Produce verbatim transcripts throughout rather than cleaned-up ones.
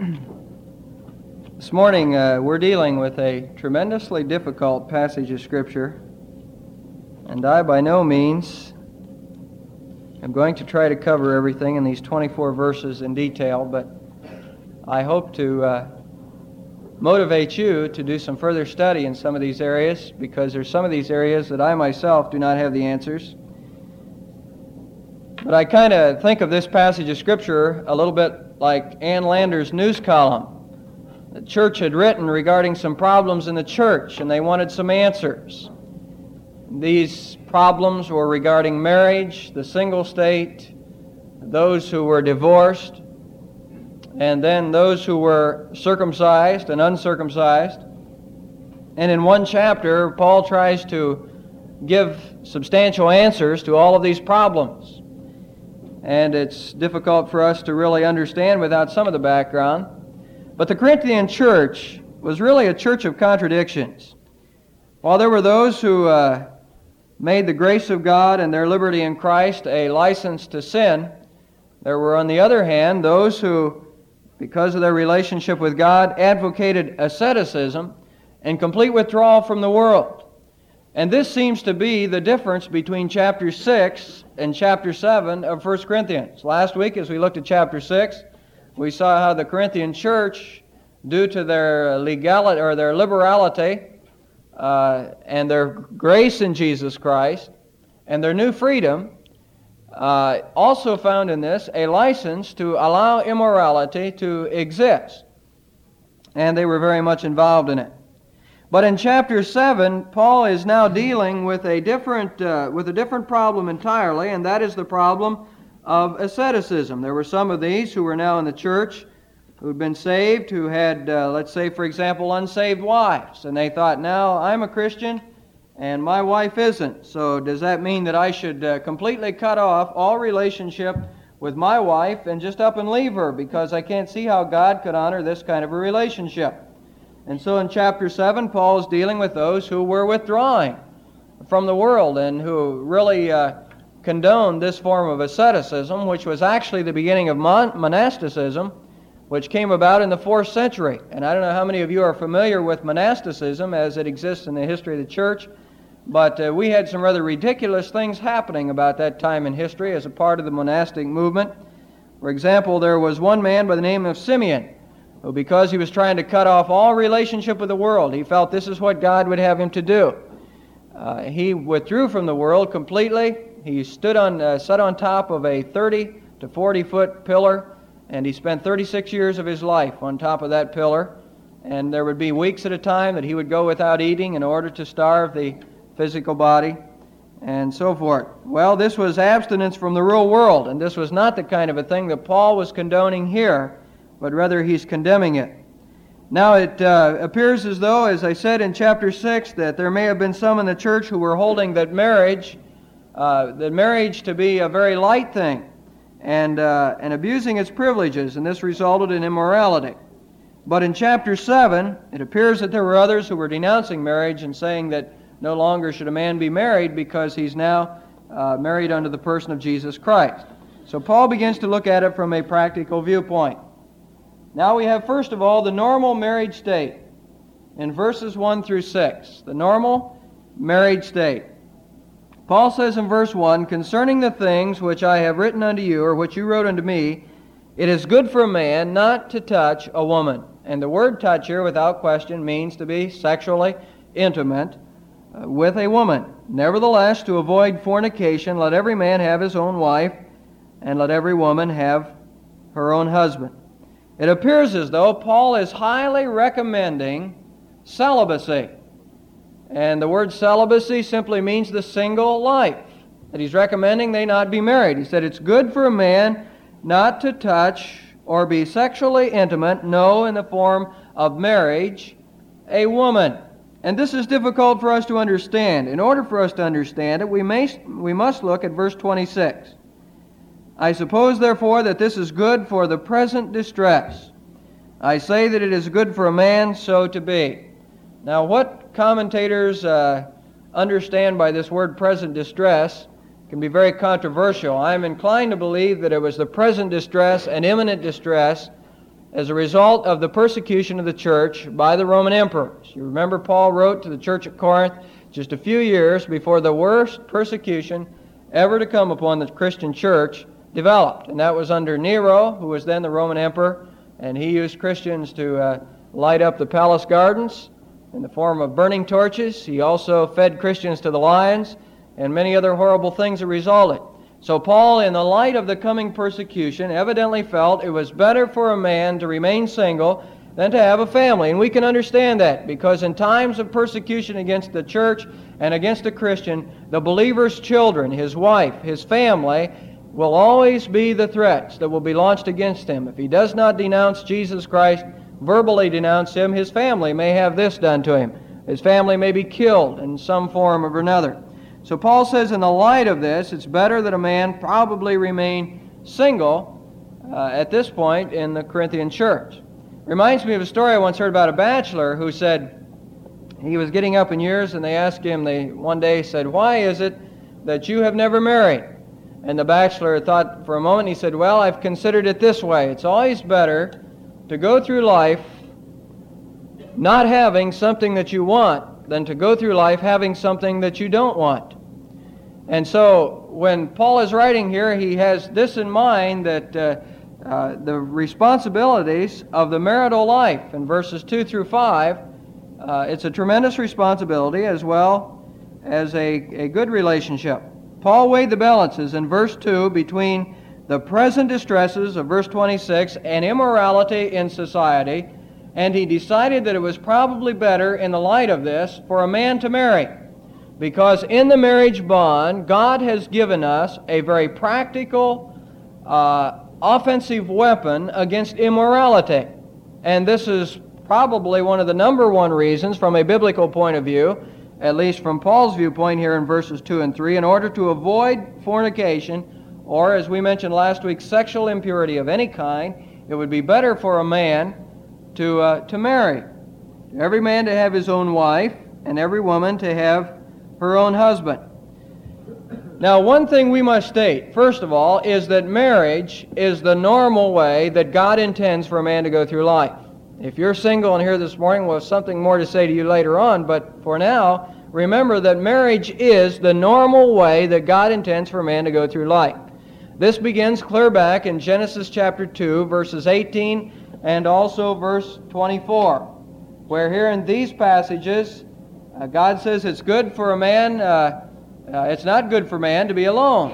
This morning uh, we're dealing with a tremendously difficult passage of Scripture, and I by no means am going to try to cover everything in these twenty-four verses in detail, but I hope to uh, motivate you to do some further study in some of these areas, because there's some of these areas that I myself do not have the answers. But I kind of think of this passage of Scripture a little bit like Ann Lander's news column. The church had written regarding some problems in the church, and they wanted some answers. These problems were regarding marriage, the single state, those who were divorced, and then those who were circumcised and uncircumcised. And in one chapter, Paul tries to give substantial answers to all of these problems. And it's difficult for us to really understand without some of the background. But the Corinthian church was really a church of contradictions. While there were those who uh, made the grace of God and their liberty in Christ a license to sin, there were, on the other hand, those who, because of their relationship with God, advocated asceticism and complete withdrawal from the world. And this seems to be the difference between chapter six and chapter seven of First Corinthians. Last week, as we looked at chapter six, we saw how the Corinthian church, due to their legality or their liberality uh, and their grace in Jesus Christ and their new freedom, uh, also found in this a license to allow immorality to exist. And they were very much involved in it. But in chapter seven, Paul is now dealing with a different uh, with a different problem entirely, and that is the problem of asceticism. There were some of these who were now in the church who had been saved, who had, uh, let's say, for example, unsaved wives. And they thought, now I'm a Christian and my wife isn't. So does that mean that I should uh, completely cut off all relationship with my wife and just up and leave her, because I can't see how God could honor this kind of a relationship? And so in chapter seven, Paul is dealing with those who were withdrawing from the world and who really uh, condoned this form of asceticism, which was actually the beginning of mon- monasticism, which came about in the fourth century. And I don't know how many of you are familiar with monasticism as it exists in the history of the church, but uh, we had some rather ridiculous things happening about that time in history as a part of the monastic movement. For example, there was one man by the name of Simeon, who, because he was trying to cut off all relationship with the world, he felt this is what God would have him to do. Uh, he withdrew from the world completely. He stood on, uh, sat on top of a thirty to forty foot pillar, and he spent thirty-six years of his life on top of that pillar. And there would be weeks at a time that he would go without eating in order to starve the physical body, and so forth. Well, this was abstinence from the real world, and this was not the kind of a thing that Paul was condoning here, but rather he's condemning it. Now it uh, appears as though, as I said in chapter six, that there may have been some in the church who were holding that marriage Uh, the marriage to be a very light thing, and uh, and abusing its privileges, and this resulted in immorality. But in chapter seven, it appears that there were others who were denouncing marriage and saying that no longer should a man be married because he's now uh, married unto the person of Jesus Christ. So Paul begins to look at it from a practical viewpoint. Now we have, first of all, the normal marriage state in verses one through six. The normal marriage state. Paul says in verse one, "Concerning the things which I have written unto you, or which you wrote unto me, it is good for a man not to touch a woman." And the word touch here, without question, means to be sexually intimate uh, with a woman. "Nevertheless, to avoid fornication, let every man have his own wife, and let every woman have her own husband." It appears as though Paul is highly recommending celibacy. And the word celibacy simply means the single life, that he's recommending they not be married. He said it's good for a man not to touch or be sexually intimate, no, in the form of marriage, a woman. And this is difficult for us to understand. In order for us to understand it, we, may, we must look at verse twenty-six. "I suppose, therefore, that this is good for the present distress. I say that it is good for a man so to be." Now, what commentators uh, understand by this word present distress can be very controversial. I'm inclined to believe that it was the present distress and imminent distress as a result of the persecution of the church by the Roman emperors. You remember Paul wrote to the church at Corinth just a few years before the worst persecution ever to come upon the Christian church developed. And that was under Nero, who was then the Roman emperor, and he used Christians to uh, light up the palace gardens in the form of burning torches. He also fed Christians to the lions, and many other horrible things that resulted. So Paul, in the light of the coming persecution, evidently felt it was better for a man to remain single than to have a family. And we can understand that, because in times of persecution against the church and against a Christian, the believer's children, his wife, his family, will always be the threats that will be launched against him. If he does not denounce Jesus Christ, verbally denounce him, his family may have this done to him. His family may be killed in some form or another. So Paul says in the light of this, it's better that a man probably remain single uh, at this point in the Corinthian church. Reminds me of a story I once heard about a bachelor who said he was getting up in years, and they asked him, they one day said, "Why is it that you have never married?" And the bachelor thought for a moment. He said, "Well, I've considered it this way. It's always better to go through life not having something that you want than to go through life having something that you don't want." And so when Paul is writing here, he has this in mind, that uh, uh, the responsibilities of the marital life in verses two through five, uh, it's a tremendous responsibility as well as a, a good relationship. Paul weighed the balances in verse two between the present distresses of verse twenty-six and immorality in society, and he decided that it was probably better in the light of this for a man to marry, because in the marriage bond, God has given us a very practical, uh, offensive weapon against immorality. And this is probably one of the number one reasons from a biblical point of view, at least from Paul's viewpoint here in verses two and three, in order to avoid fornication, or as we mentioned last week, sexual impurity of any kind, it would be better for a man to uh, to marry. Every man to have his own wife, and every woman to have her own husband. Now, one thing we must state, first of all, is that marriage is the normal way that God intends for a man to go through life. If you're single and here this morning, we'll have something more to say to you later on, but for now, remember that marriage is the normal way that God intends for a man to go through life. This begins clear back in Genesis chapter two, verses eighteen and also verse twenty-four, where here in these passages, uh, God says it's good for a man, uh, uh, it's not good for man to be alone.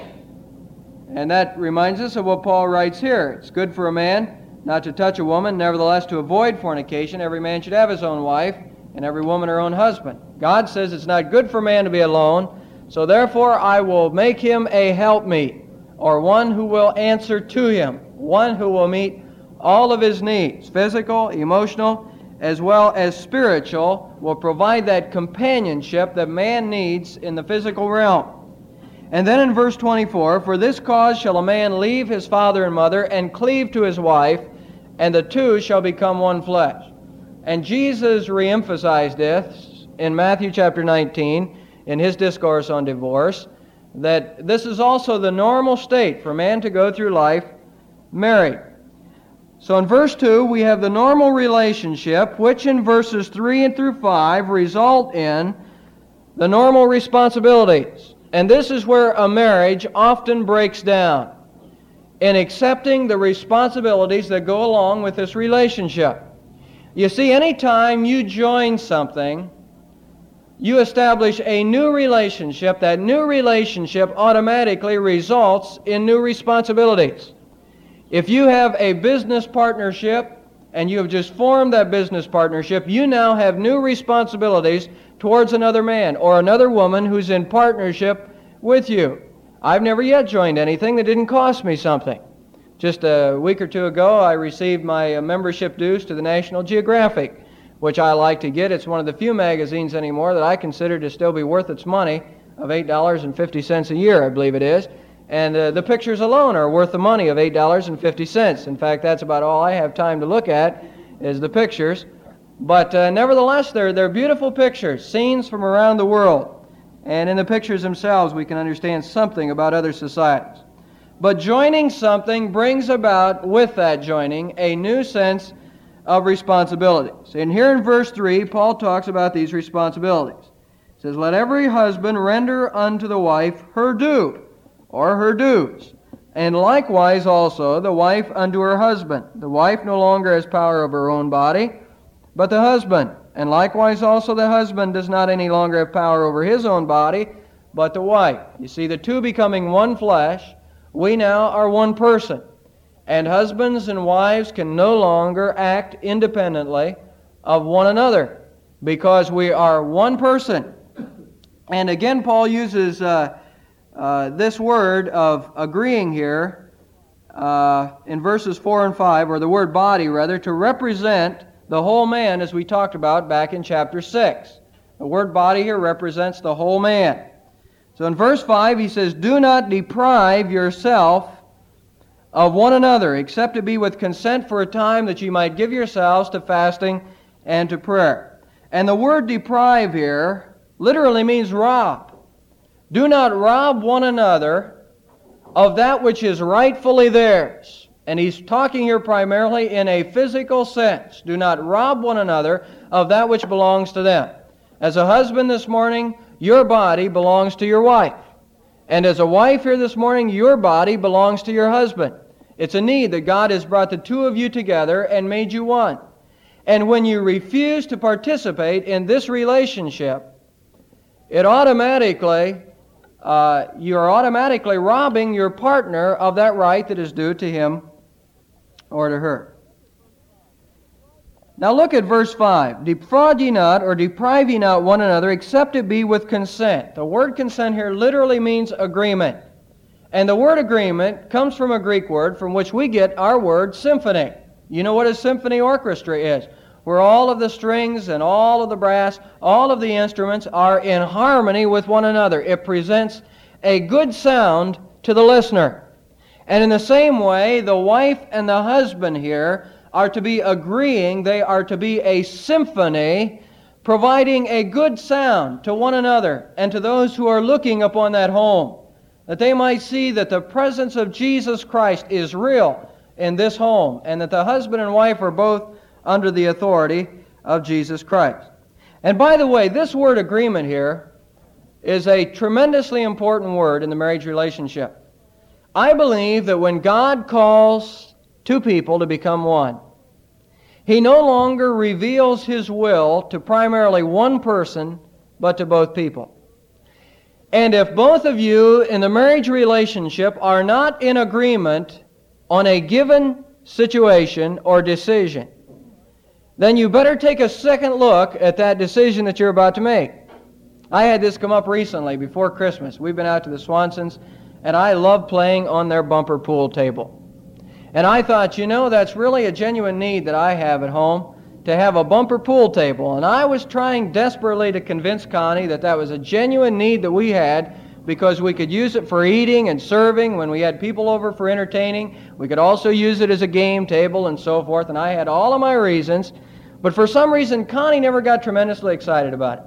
And that reminds us of what Paul writes here. It's good for a man not to touch a woman, nevertheless to avoid fornication. Every man should have his own wife, and every woman her own husband. God says it's not good for man to be alone, so therefore I will make him a helpmeet, or one who will answer to him, one who will meet all of his needs, physical, emotional, as well as spiritual, will provide that companionship that man needs in the physical realm. And then in verse twenty-four, "For this cause shall a man leave his father and mother, and cleave to his wife, and the two shall become one flesh." And Jesus reemphasized this in Matthew chapter nineteen, in his discourse on divorce, that this is also the normal state for man to go through life married. So in verse two, we have the normal relationship, which in verses three and through five result in the normal responsibilities. And this is where a marriage often breaks down, in accepting the responsibilities that go along with this relationship. You see, anytime you join something, you establish a new relationship. That new relationship automatically results in new responsibilities. If you have a business partnership and you have just formed that business partnership, you now have new responsibilities towards another man or another woman who's in partnership with you. I've never yet joined anything that didn't cost me something. Just a week or two ago, I received my membership dues to the National Geographic, which I like to get. It's one of the few magazines anymore that I consider to still be worth its money of eight dollars and fifty cents a year, I believe it is. And uh, the pictures alone are worth the money of eight dollars and fifty cents. In fact, that's about all I have time to look at is the pictures. But uh, nevertheless, they're, they're beautiful pictures, scenes from around the world. And in the pictures themselves, we can understand something about other societies. But joining something brings about, with that joining, a new sense of responsibilities. And here in verse three, Paul talks about these responsibilities. He says, "Let every husband render unto the wife her due," or her dues, "and likewise also the wife unto her husband. The wife no longer has power over her own body, but the husband. And likewise also the husband does not any longer have power over his own body, but the wife." You see, the two becoming one flesh, we now are one person. And husbands and wives can no longer act independently of one another, because we are one person. And again, Paul uses uh, uh, this word of agreeing here uh, in verses four and five, or the word body rather, to represent the whole man, as we talked about back in chapter six. The word body here represents the whole man. So in verse five he says, "Do not deprive yourself of one another, except to be with consent for a time, that ye might give yourselves to fasting and to prayer." And the word deprive here literally means rob. Do not rob one another of that which is rightfully theirs. And he's talking here primarily in a physical sense. Do not rob one another of that which belongs to them. As a husband this morning, your body belongs to your wife. And as a wife here this morning, your body belongs to your husband. It's a need that God has brought the two of you together and made you one. And when you refuse to participate in this relationship, it automatically, uh, you're automatically robbing your partner of that right that is due to him or to her. Now look at verse five. "Defraud ye not, or deprive ye not one another, except it be with consent." The word consent here literally means agreement. And the word agreement comes from a Greek word from which we get our word symphony. You know what a symphony orchestra is, where all of the strings and all of the brass, all of the instruments are in harmony with one another. It presents a good sound to the listener. And in the same way, the wife and the husband here are to be agreeing. They are to be a symphony, providing a good sound to one another and to those who are looking upon that home, that they might see that the presence of Jesus Christ is real in this home, and that the husband and wife are both under the authority of Jesus Christ. And by the way, this word agreement here is a tremendously important word in the marriage relationship. I believe that when God calls two people to become one, He no longer reveals His will to primarily one person, but to both people. And if both of you in the marriage relationship are not in agreement on a given situation or decision, then you better take a second look at that decision that you're about to make. I had this come up recently before Christmas. We've been out to the Swansons, and I love playing on their bumper pool table. And I thought, you know, that's really a genuine need that I have at home, to have a bumper pool table. And I was trying desperately to convince Connie that that was a genuine need that we had, because we could use it for eating and serving when we had people over for entertaining. We could also use it as a game table and so forth. And I had all of my reasons. But for some reason, Connie never got tremendously excited about it.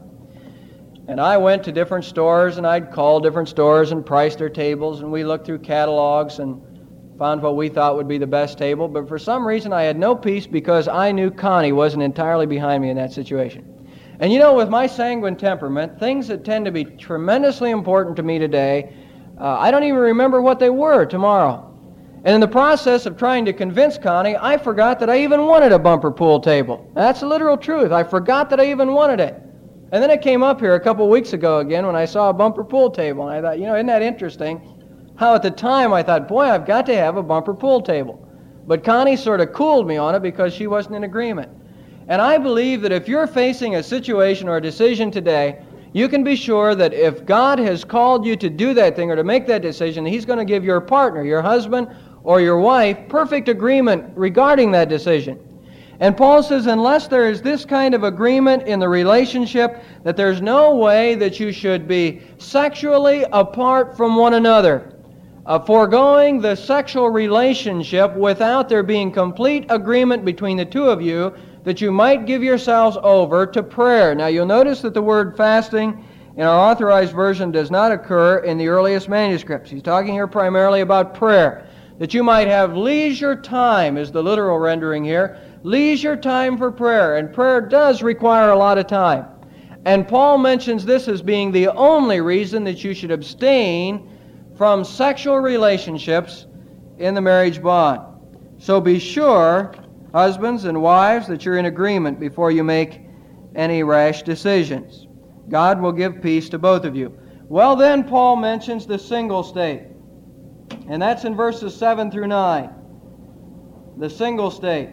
And I went to different stores, and I'd call different stores and price their tables, and we looked through catalogs and found what we thought would be the best table. But for some reason, I had no peace, because I knew Connie wasn't entirely behind me in that situation. And you know, with my sanguine temperament, things that tend to be tremendously important to me today, uh, I don't even remember what they were tomorrow. And in the process of trying to convince Connie, I forgot that I even wanted a bumper pool table. That's the literal truth. I forgot that I even wanted it. And then it came up here a couple weeks ago again when I saw a bumper pool table. And I thought, you know, isn't that interesting? How at the time I thought, boy, I've got to have a bumper pool table. But Connie sort of cooled me on it because she wasn't in agreement. And I believe that if you're facing a situation or a decision today, you can be sure that if God has called you to do that thing or to make that decision, He's going to give your partner, your husband or your wife, perfect agreement regarding that decision. And Paul says, unless there is this kind of agreement in the relationship, that there's no way that you should be sexually apart from one another, uh, foregoing the sexual relationship without there being complete agreement between the two of you, that you might give yourselves over to prayer. Now you'll notice that the word fasting in our authorized version does not occur in the earliest manuscripts. He's talking here primarily about prayer, that you might have leisure time, is the literal rendering here, leisure time for prayer. And prayer does require a lot of time. And Paul mentions this as being the only reason that you should abstain from sexual relationships in the marriage bond. So be sure, husbands and wives, that you're in agreement before you make any rash decisions. God will give peace to both of you. Well, then Paul mentions the single state. And that's in verses seven through nine. The single state.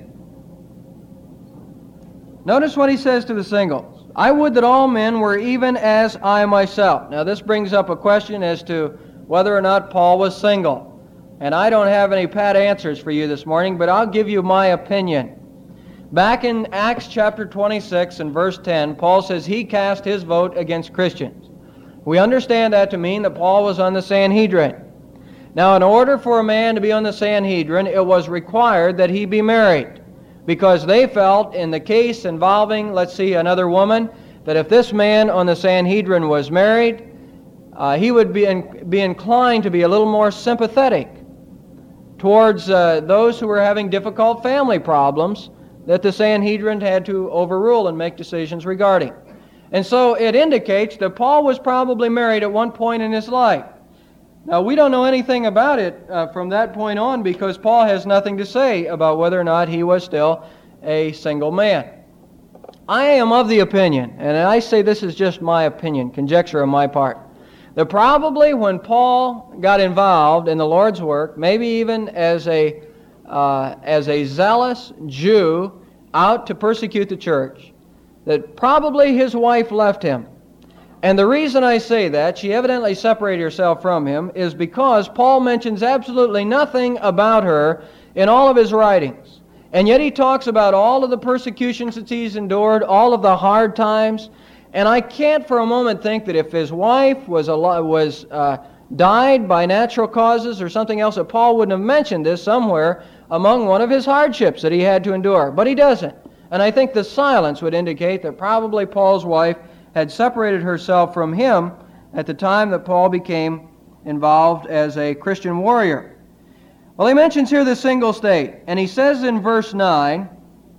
Notice what he says to the singles. I would that all men were even as I myself. Now this brings up a question as to whether or not Paul was single. And I don't have any pat answers for you this morning, but I'll give you my opinion. Back in Acts chapter twenty-six and verse ten, Paul says he cast his vote against Christians. We understand that to mean that Paul was on the Sanhedrin. Now, in order for a man to be on the Sanhedrin, it was required that he be married, because they felt in the case involving, let's see, another woman, that if this man on the Sanhedrin was married, uh, he would be, in, be inclined to be a little more sympathetic towards uh, those who were having difficult family problems that the Sanhedrin had to overrule and make decisions regarding. And so it indicates that Paul was probably married at one point in his life. Now, we don't know anything about it uh, from that point on, because Paul has nothing to say about whether or not he was still a single man. I am of the opinion, and I say this is just my opinion, conjecture on my part, that probably when Paul got involved in the Lord's work, maybe even as a uh, as a zealous Jew out to persecute the church, that probably his wife left him. And the reason I say that, she evidently separated herself from him, is because Paul mentions absolutely nothing about her in all of his writings. And yet he talks about all of the persecutions that he's endured, all of the hard times. And I can't for a moment think that if his wife was al- was uh, died by natural causes or something else, that Paul wouldn't have mentioned this somewhere among one of his hardships that he had to endure. But he doesn't. And I think the silence would indicate that probably Paul's wife had separated herself from him at the time that Paul became involved as a Christian warrior. Well, he mentions here the single state, and he says in verse nine,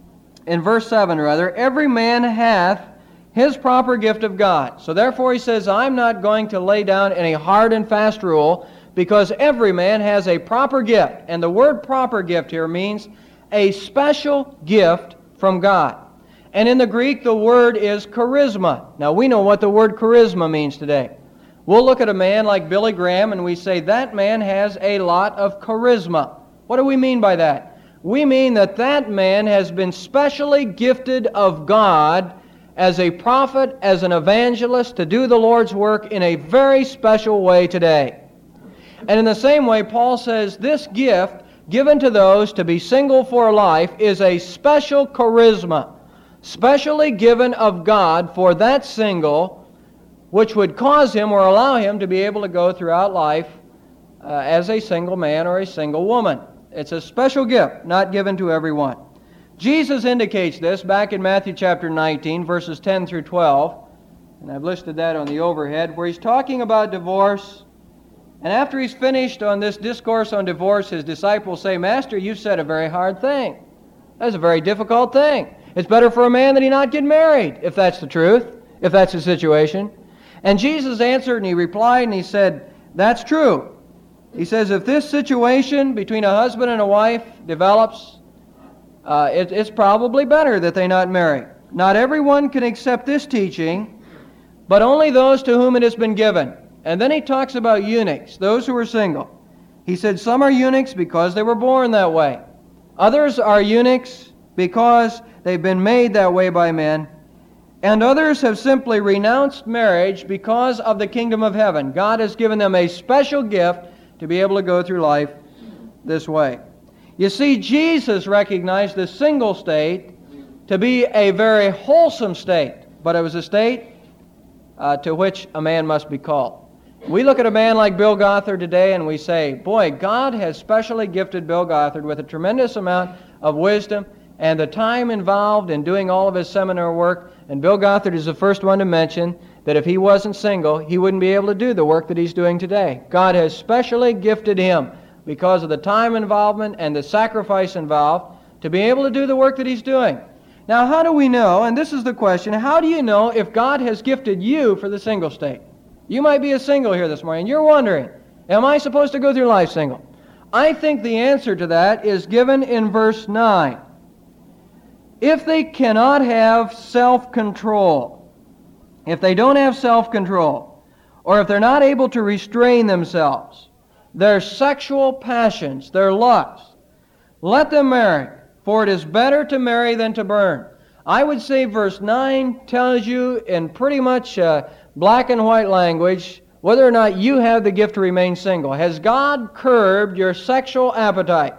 in verse seven rather, every man hath his proper gift of God. So therefore he says, I'm not going to lay down any hard and fast rule, because every man has a proper gift. And the word proper gift here means a special gift from God. And in the Greek, the word is charisma. Now, we know what the word charisma means today. We'll look at a man like Billy Graham and we say, that man has a lot of charisma. What do we mean by that? We mean that that man has been specially gifted of God as a prophet, as an evangelist, to do the Lord's work in a very special way today. And in the same way, Paul says this gift given to those to be single for life is a special charisma, specially given of God for that single, which would cause him or allow him to be able to go throughout life uh, as a single man or a single woman. It's a special gift, not given to everyone. Jesus indicates this back in Matthew chapter nineteen, verses ten through twelve, and I've listed that on the overhead, where he's talking about divorce. And after he's finished on this discourse on divorce, his disciples say, Master, you've said a very hard thing. That's a very difficult thing. It's better for a man that he not get married, if that's the truth, if that's the situation. And Jesus answered and he replied and he said, that's true. He says, if this situation between a husband and a wife develops, uh, it, it's probably better that they not marry. Not everyone can accept this teaching, but only those to whom it has been given. And then he talks about eunuchs, those who are single. He said some are eunuchs because they were born that way. Others are eunuchs because they've been made that way by men. And others have simply renounced marriage because of the kingdom of heaven. God has given them a special gift to be able to go through life this way. You see, Jesus recognized the single state to be a very wholesome state, but it was a state uh, to which a man must be called. We look at a man like Bill Gothard today and we say, boy, God has specially gifted Bill Gothard with a tremendous amount of wisdom and the time involved in doing all of his seminar work. And Bill Gothard is the first one to mention that if he wasn't single, he wouldn't be able to do the work that he's doing today. God has specially gifted him because of the time involvement and the sacrifice involved to be able to do the work that he's doing. Now, how do we know, and this is the question, how do you know if God has gifted you for the single state? You might be a single here this morning. You're wondering, am I supposed to go through life single? I think the answer to that is given in verse nine. If they cannot have self-control, if they don't have self-control, or if they're not able to restrain themselves, their sexual passions, their lusts, let them marry, for it is better to marry than to burn. I would say verse nine tells you in pretty much uh, black and white language whether or not you have the gift to remain single. Has God curbed your sexual appetite?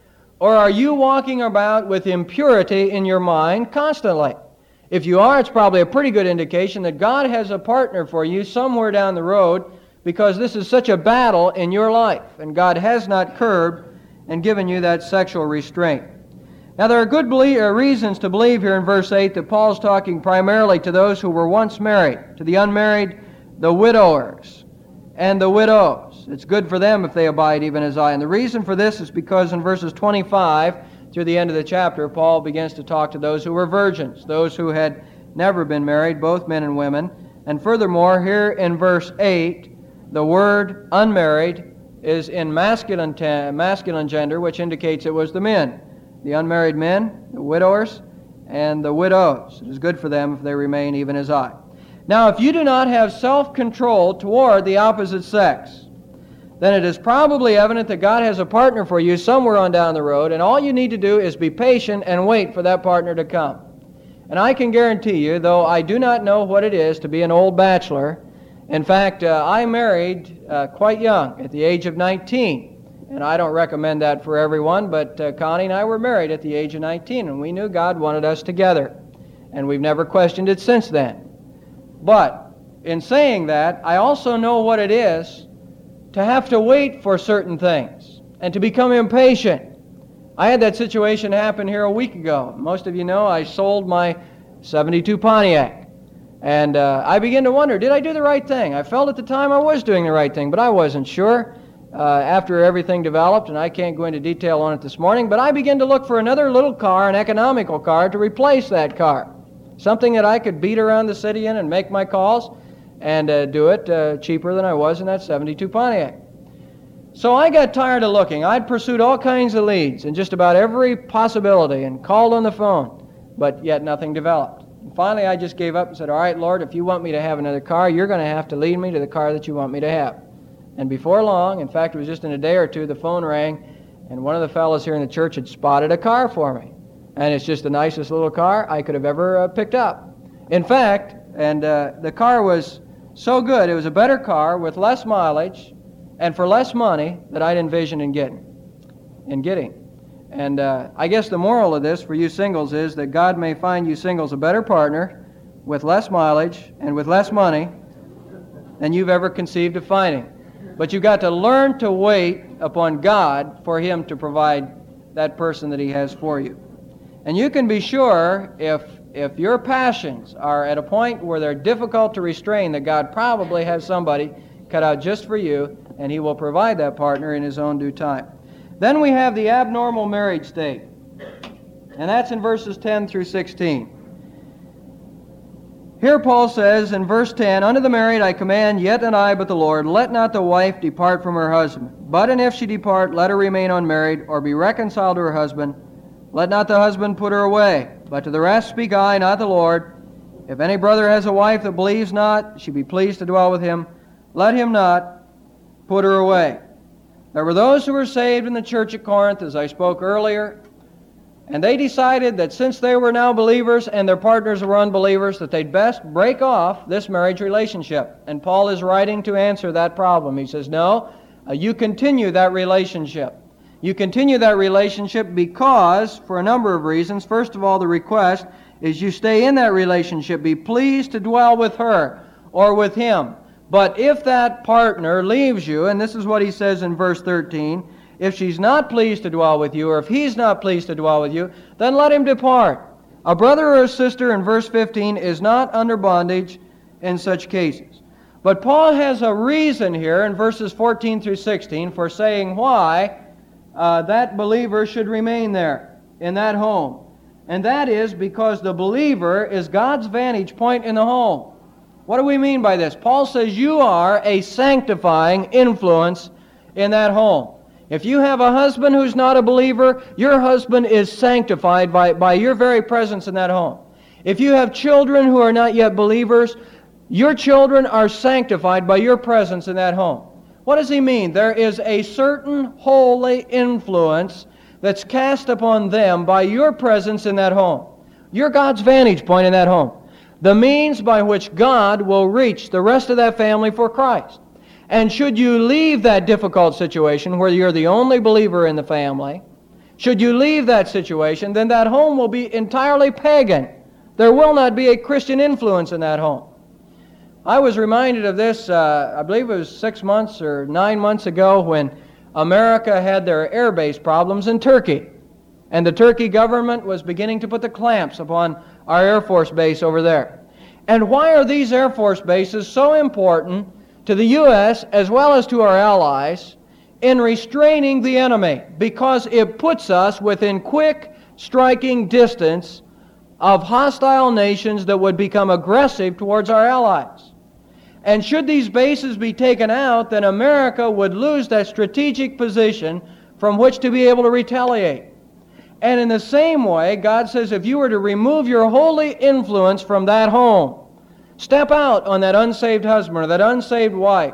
Or are you walking about with impurity in your mind constantly? If you are, it's probably a pretty good indication that God has a partner for you somewhere down the road, because this is such a battle in your life, and God has not curbed and given you that sexual restraint. Now, there are good belie- uh, reasons to believe here in verse eight that Paul's talking primarily to those who were once married, to the unmarried, the widowers, and the widows. It's good for them if they abide even as I. And the reason for this is because in verses twenty-five through the end of the chapter, Paul begins to talk to those who were virgins, those who had never been married, both men and women. And furthermore, here in verse eight, the word unmarried is in masculine, te- masculine gender, which indicates it was the men. The unmarried men, the widowers, and the widows. It is good for them if they remain even as I. Now, if you do not have self-control toward the opposite sex, then it is probably evident that God has a partner for you somewhere on down the road, and all you need to do is be patient and wait for that partner to come. And I can guarantee you, though I do not know what it is to be an old bachelor, in fact, uh, I married uh, quite young, at the age of nineteen. And I don't recommend that for everyone, but uh, Connie and I were married at the age of nineteen, and we knew God wanted us together. And we've never questioned it since then. But in saying that, I also know what it is to have to wait for certain things and to become impatient. I had that situation happen here a week ago. Most of you know I sold my seventy-two Pontiac. And uh, I began to wonder, did I do the right thing? I felt at the time I was doing the right thing, but I wasn't sure. Uh, after everything developed, and I can't go into detail on it this morning, but I began to look for another little car, an economical car, to replace that car. Something that I could beat around the city in and make my calls and uh, do it uh, cheaper than I was in that seventy-two Pontiac. So I got tired of looking. I'd pursued all kinds of leads and just about every possibility and called on the phone, but yet nothing developed. And finally, I just gave up and said, all right, Lord, if you want me to have another car, you're going to have to lead me to the car that you want me to have. And before long, in fact, it was just in a day or two, the phone rang, and one of the fellows here in the church had spotted a car for me. And it's just the nicest little car I could have ever uh, picked up. In fact, and uh, the car was so good, it was a better car with less mileage and for less money that I'd envisioned in getting. In getting. And uh, I guess the moral of this for you singles is that God may find you singles a better partner with less mileage and with less money than you've ever conceived of finding. But you've got to learn to wait upon God for Him to provide that person that He has for you. And you can be sure if if your passions are at a point where they're difficult to restrain, that God probably has somebody cut out just for you, and He will provide that partner in His own due time. Then we have the abnormal marriage state, and that's in verses ten through sixteen. Here Paul says in verse ten, unto the married I command, yet not I but the Lord, let not the wife depart from her husband. But and if she depart, let her remain unmarried, or be reconciled to her husband. Let not the husband put her away. But to the rest speak I, not the Lord. If any brother has a wife that believes not, she be pleased to dwell with him, let him not put her away. There were those who were saved in the church at Corinth, as I spoke earlier, and they decided that since they were now believers and their partners were unbelievers, that they'd best break off this marriage relationship. And Paul is writing to answer that problem. He says, no, uh, you continue that relationship. You continue that relationship because, for a number of reasons, first of all, the request is you stay in that relationship. Be pleased to dwell with her or with him. But if that partner leaves you, and this is what he says in verse thirteen, if she's not pleased to dwell with you, or if he's not pleased to dwell with you, then let him depart. A brother or a sister, in verse fifteen, is not under bondage in such cases. But Paul has a reason here in verses fourteen through sixteen for saying why uh, that believer should remain there in that home. And that is because the believer is God's vantage point in the home. What do we mean by this? Paul says you are a sanctifying influence in that home. If you have a husband who's not a believer, your husband is sanctified by, by your very presence in that home. If you have children who are not yet believers, your children are sanctified by your presence in that home. What does he mean? There is a certain holy influence that's cast upon them by your presence in that home. You're God's vantage point in that home. The means by which God will reach the rest of that family for Christ. And should you leave that difficult situation where you're the only believer in the family, should you leave that situation, then that home will be entirely pagan. There will not be a Christian influence in that home. I was reminded of this, uh, I believe it was six months or nine months ago when America had their air base problems in Turkey. And the Turkey government was beginning to put the clamps upon our Air Force base over there. And why are these Air Force bases so important to the U S as well as to our allies in restraining the enemy? Because it puts us within quick striking distance of hostile nations that would become aggressive towards our allies. And should these bases be taken out, then America would lose that strategic position from which to be able to retaliate. And in the same way, God says if you were to remove your holy influence from that home, step out on that unsaved husband or that unsaved wife,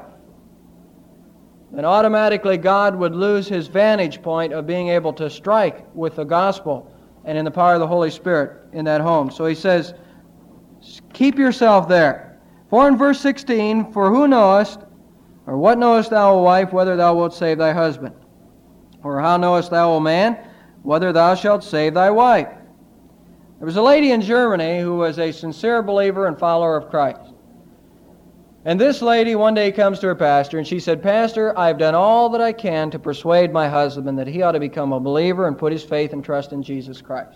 then automatically God would lose His vantage point of being able to strike with the gospel and in the power of the Holy Spirit in that home. So he says, keep yourself there. For in verse sixteen, for who knowest, or what knowest thou, O wife, whether thou wilt save thy husband? Or how knowest thou, O man, whether thou shalt save thy wife? There was a lady in Germany who was a sincere believer and follower of Christ. And this lady one day comes to her pastor and she said, Pastor, I've done all that I can to persuade my husband that he ought to become a believer and put his faith and trust in Jesus Christ.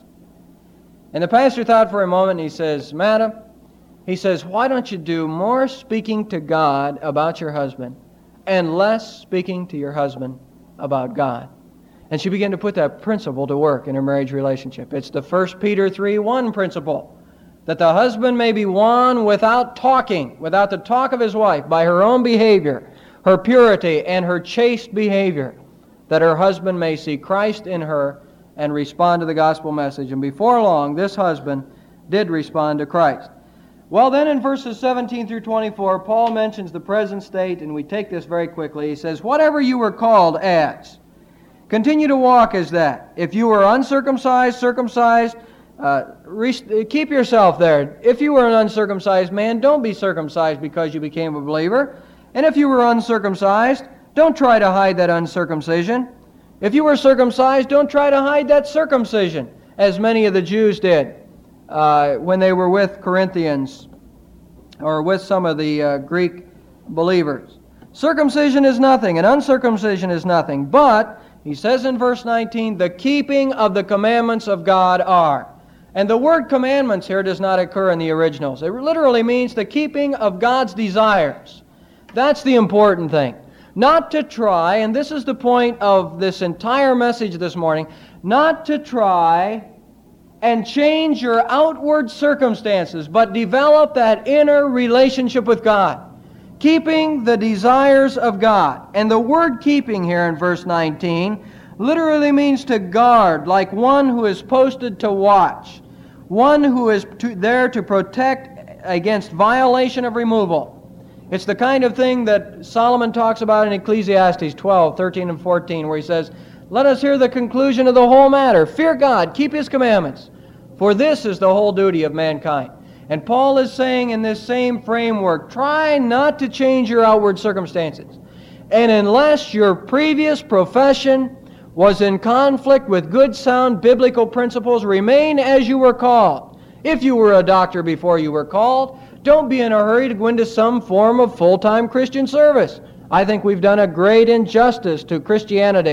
And the pastor thought for a moment and he says, Madam, he says, why don't you do more speaking to God about your husband and less speaking to your husband about God? And she began to put that principle to work in her marriage relationship. It's the First Peter three one principle, that the husband may be won without talking, without the talk of his wife, by her own behavior, her purity, and her chaste behavior, that her husband may see Christ in her and respond to the gospel message. And before long, this husband did respond to Christ. Well, then in verses seventeen through twenty-four, Paul mentions the present state, and we take this very quickly. He says, whatever you were called as, continue to walk as that. If you were uncircumcised, circumcised, uh, re- keep yourself there. If you were an uncircumcised man, don't be circumcised because you became a believer. And if you were uncircumcised, don't try to hide that uncircumcision. If you were circumcised, don't try to hide that circumcision, as many of the Jews did uh, when they were with Corinthians or with some of the uh, Greek believers. Circumcision is nothing, and uncircumcision is nothing, but he says in verse nineteen, the keeping of the commandments of God are. And the word commandments here does not occur in the originals. It literally means the keeping of God's desires. That's the important thing. Not to try, and this is the point of this entire message this morning, not to try and change your outward circumstances, but develop that inner relationship with God. Keeping the desires of God. And the word keeping here in verse nineteen literally means to guard, like one who is posted to watch. One who is to, there to protect against violation of removal. It's the kind of thing that Solomon talks about in Ecclesiastes twelve, thirteen, and fourteen, where he says, let us hear the conclusion of the whole matter. Fear God, keep His commandments, for this is the whole duty of mankind. And Paul is saying in this same framework, try not to change your outward circumstances. And unless your previous profession was in conflict with good, sound biblical principles, remain as you were called. If you were a doctor before you were called, don't be in a hurry to go into some form of full-time Christian service. I think we've done a great injustice to Christianity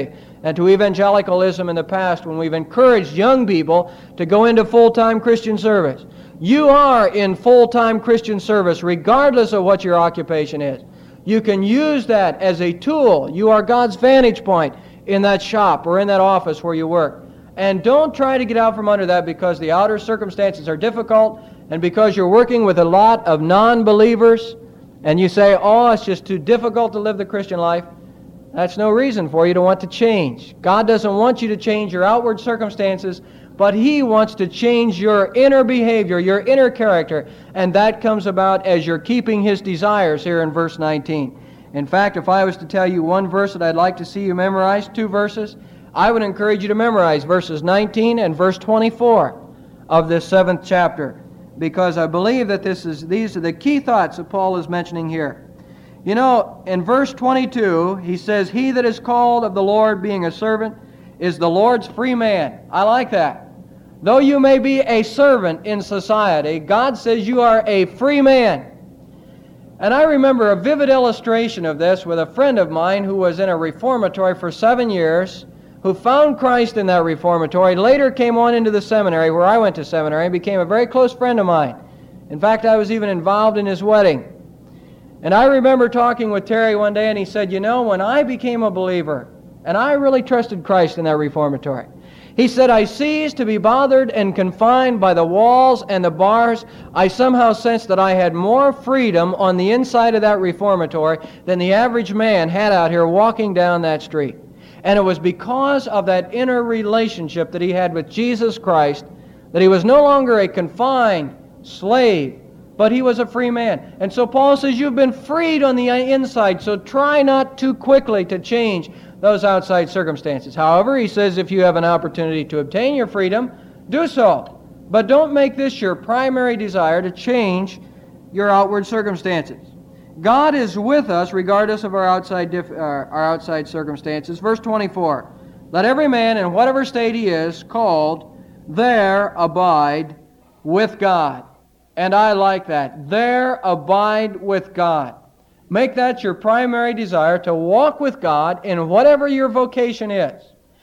and to evangelicalism in the past when we've encouraged young people to go into full-time Christian service. You are in full-time Christian service regardless of what your occupation is. You can use that as a tool. You are God's vantage point in that shop or in that office where you work. And don't try to get out from under that because the outer circumstances are difficult and because you're working with a lot of non-believers and you say, oh, it's just too difficult to live the Christian life. That's no reason for you to want to change. God doesn't want you to change your outward circumstances, but He wants to change your inner behavior, your inner character, and that comes about as you're keeping His desires here in verse nineteen. In fact, if I was to tell you one verse that I'd like to see you memorize, two verses, I would encourage you to memorize verses nineteen and verse twenty-four of this seventh chapter, because I believe that this is these are the key thoughts that Paul is mentioning here. You know, in verse twenty-two, he says, "He that is called of the Lord being a servant is the Lord's free man." I like that. Though you may be a servant in society, God says you are a free man. And I remember a vivid illustration of this with a friend of mine who was in a reformatory for seven years, who found Christ in that reformatory, later came on into the seminary where I went to seminary and became a very close friend of mine. In fact, I was even involved in his wedding. And I remember talking with Terry one day, and he said, you know, when I became a believer, and I really trusted Christ in that reformatory, he said, I ceased to be bothered and confined by the walls and the bars. I somehow sensed that I had more freedom on the inside of that reformatory than the average man had out here walking down that street. And it was because of that inner relationship that he had with Jesus Christ that he was no longer a confined slave, but he was a free man. And so Paul says, you've been freed on the inside, so try not too quickly to change those outside circumstances. However, he says if you have an opportunity to obtain your freedom, do so. But don't make this your primary desire to change your outward circumstances. God is with us regardless of our outside, dif- uh, our outside circumstances. Verse twenty-four, let every man in whatever state he is called, there abide with God. And I like that. There abide with God. Make that your primary desire, to walk with God in whatever your vocation is.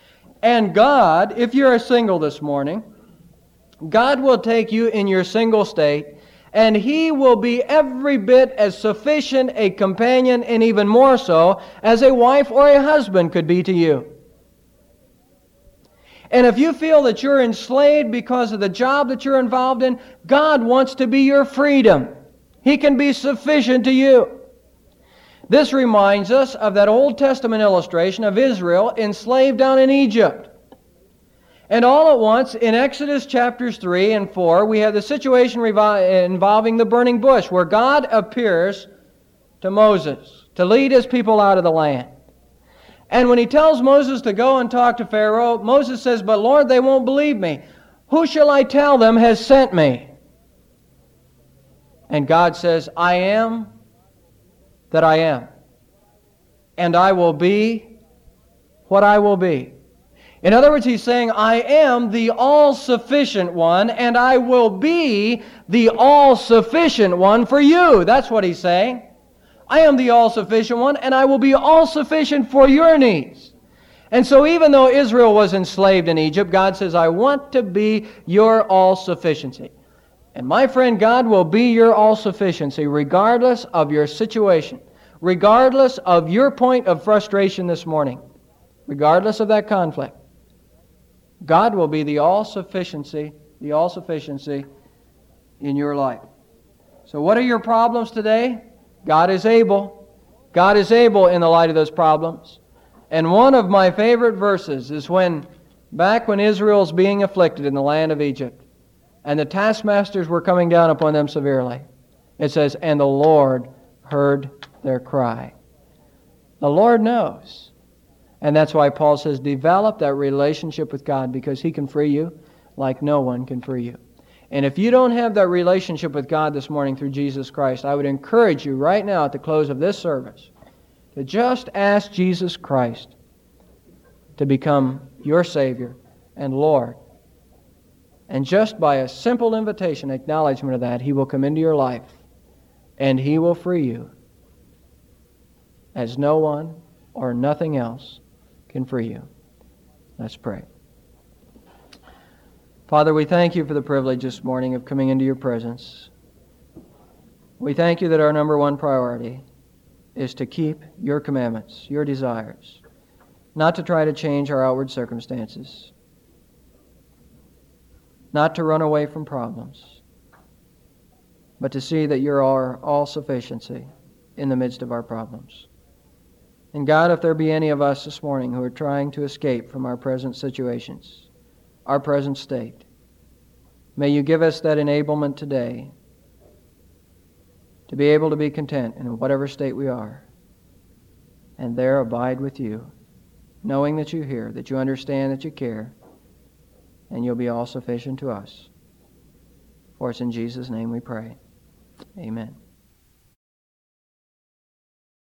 And God, if you're a single this morning, God will take you in your single state, and He will be every bit as sufficient a companion, and even more so, as a wife or a husband could be to you. And if you feel that you're enslaved because of the job that you're involved in, God wants to be your freedom. He can be sufficient to you. This reminds us of that Old Testament illustration of Israel enslaved down in Egypt. And all at once, in Exodus chapters three and four, we have the situation revi- involving the burning bush, where God appears to Moses to lead His people out of the land. And when He tells Moses to go and talk to Pharaoh, Moses says, but Lord, they won't believe me. Who shall I tell them has sent me? And God says, I am that I am. And I will be what I will be. In other words, He's saying, I am the all-sufficient one, and I will be the all-sufficient one for you. That's what He's saying. I am the all-sufficient one, and I will be all-sufficient for your needs. And so even though Israel was enslaved in Egypt, God says, I want to be your all-sufficiency. And my friend, God will be your all-sufficiency regardless of your situation, regardless of your point of frustration this morning, regardless of that conflict. God will be the all-sufficiency, the all-sufficiency in your life. So what are your problems today? God is able. God is able in the light of those problems. And one of my favorite verses is when, back when Israel's being afflicted in the land of Egypt, and the taskmasters were coming down upon them severely. It says, and the Lord heard their cry. The Lord knows. And that's why Paul says, develop that relationship with God, because He can free you like no one can free you. And if you don't have that relationship with God this morning through Jesus Christ, I would encourage you right now at the close of this service to just ask Jesus Christ to become your Savior and Lord. And just by a simple invitation, acknowledgement of that, He will come into your life and He will free you as no one or nothing else can free you. Let's pray. Father, we thank you for the privilege this morning of coming into your presence. We thank you that our number one priority is to keep your commandments, your desires, not to try to change our outward circumstances, not to run away from problems, but to see that you're our all-sufficiency in the midst of our problems. And God, if there be any of us this morning who are trying to escape from our present situations, our present state, may you give us that enablement today to be able to be content in whatever state we are, and there abide with you, knowing that you hear, that you understand, that you care, and you'll be all sufficient to us. For it's in Jesus' name we pray. Amen.